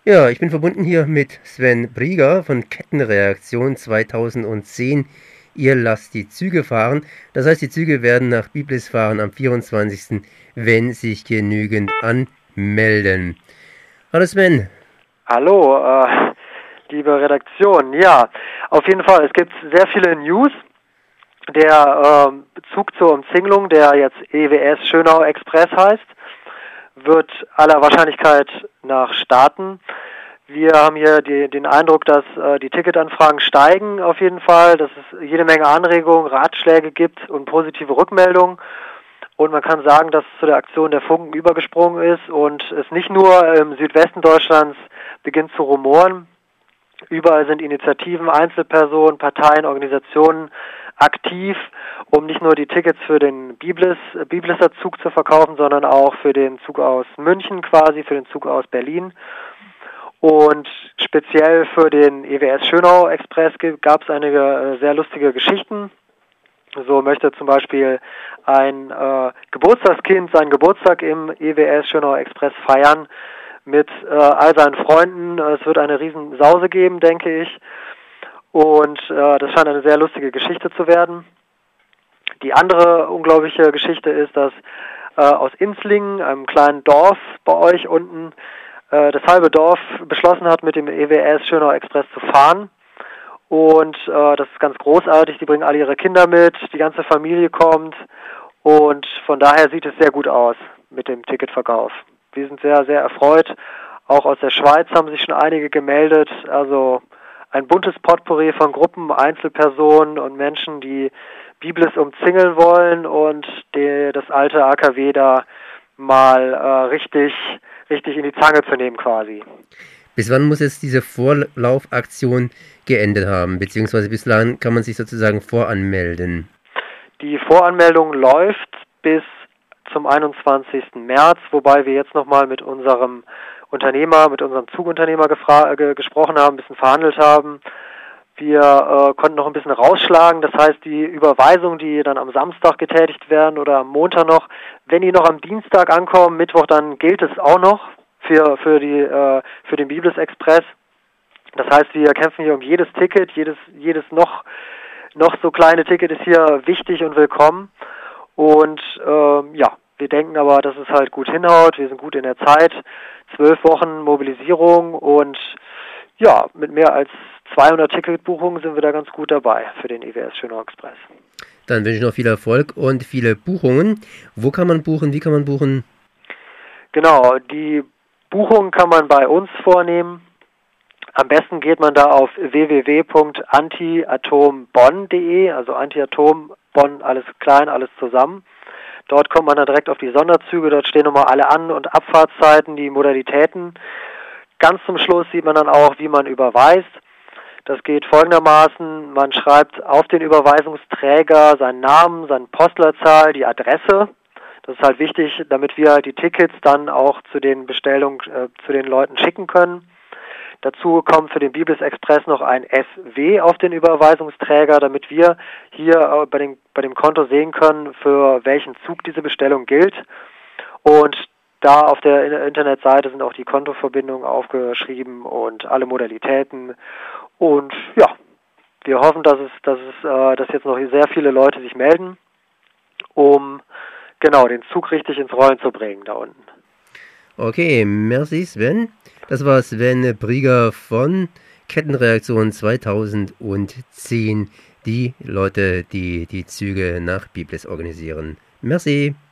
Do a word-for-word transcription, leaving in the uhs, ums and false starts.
Ja, ich bin verbunden hier mit Sven Brieger von Kettenreaktion zweitausendzehn. Ihr lasst die Züge fahren. Das heißt, die Züge werden nach Biblis fahren am vierundzwanzigsten, wenn sich genügend anmelden. Hallo Sven. Hallo, äh, liebe Redaktion. Ja, auf jeden Fall, es gibt sehr viele News. Der äh, Zug zur Umzingelung, der jetzt E W S Schönau Express heißt, wird aller Wahrscheinlichkeit nach starten. Wir haben hier die, den Eindruck, dass äh, die Ticketanfragen steigen auf jeden Fall, dass es jede Menge Anregungen, Ratschläge gibt und positive Rückmeldungen. Und man kann sagen, dass zu der Aktion der Funken übergesprungen ist und es nicht nur im Südwesten Deutschlands beginnt zu rumoren. Überall sind Initiativen, Einzelpersonen, Parteien, Organisationen aktiv, um nicht nur die Tickets für den Biblis, Biblisser Zug zu verkaufen, sondern auch für den Zug aus München quasi, für den Zug aus Berlin. Und speziell für den E W S Schönau Express gab es einige sehr lustige Geschichten. So möchte zum Beispiel ein äh, Geburtstagskind seinen Geburtstag im E W S Schönau Express feiern mit äh, all seinen Freunden. Es wird eine riesen Sause geben, denke ich. Und äh, das scheint eine sehr lustige Geschichte zu werden. Die andere unglaubliche Geschichte ist, dass äh, aus Inzlingen, einem kleinen Dorf bei euch unten, äh, das halbe Dorf beschlossen hat, mit dem E W S Schönau Express zu fahren. Und äh, das ist ganz großartig. Die bringen alle ihre Kinder mit, die ganze Familie kommt. Und von daher sieht es sehr gut aus mit dem Ticketverkauf. Wir sind sehr, sehr erfreut. Auch aus der Schweiz haben sich schon einige gemeldet. Also ein buntes Potpourri von Gruppen, Einzelpersonen und Menschen, die Biblis umzingeln wollen und die, das alte A K W da mal äh, richtig, richtig in die Zange zu nehmen quasi. Bis wann muss jetzt diese Vorlaufaktion geendet haben? Beziehungsweise bislang kann man sich sozusagen voranmelden? Die Voranmeldung läuft bis zum einundzwanzigsten März, wobei wir jetzt nochmal mit unserem Unternehmer, mit unserem Zugunternehmer gefra- ge- gesprochen haben, ein bisschen verhandelt haben. Wir äh, konnten noch ein bisschen rausschlagen, das heißt, die Überweisungen, die dann am Samstag getätigt werden oder am Montag noch, wenn die noch am Dienstag ankommen, Mittwoch, dann gilt es auch noch für für die äh, für den Biblis Express. Das heißt, wir kämpfen hier um jedes Ticket, jedes jedes noch noch so kleine Ticket ist hier wichtig und willkommen. Und ähm, ja, wir denken aber, dass es halt gut hinhaut. Wir sind gut in der Zeit. Zwölf Wochen Mobilisierung und ja, mit mehr als zweihundert Ticketbuchungen sind wir da ganz gut dabei für den E W S Schönau Express. Dann wünsche ich noch viel Erfolg und viele Buchungen. Wo kann man buchen? Wie kann man buchen? Genau, die Buchung kann man bei uns vornehmen. Am besten geht man da auf w w w punkt antiatombonn punkt d e, also Antiatom Bonn, alles klein, alles zusammen. Dort kommt man dann direkt auf die Sonderzüge, dort stehen nochmal alle An- und Abfahrtszeiten, die Modalitäten. Ganz zum Schluss sieht man dann auch, wie man überweist. Das geht folgendermaßen, man schreibt auf den Überweisungsträger seinen Namen, seine Postleitzahl, die Adresse. Das ist halt wichtig, damit wir die Tickets dann auch zu den Bestellungen äh, zu den Leuten schicken können. Dazu kommt für den Biblis Express noch ein S W auf den Überweisungsträger, damit wir hier bei dem, bei dem Konto sehen können, für welchen Zug diese Bestellung gilt. Und da auf der Internetseite sind auch die Kontoverbindungen aufgeschrieben und alle Modalitäten. Und ja, wir hoffen, dass es, dass es, äh, dass jetzt noch sehr viele Leute sich melden, um genau den Zug richtig ins Rollen zu bringen da unten. Okay, merci Sven. Das war Sven Brieger von Kettenreaktion zweitausendzehn, die Leute, die die Züge nach Biblis organisieren. Merci.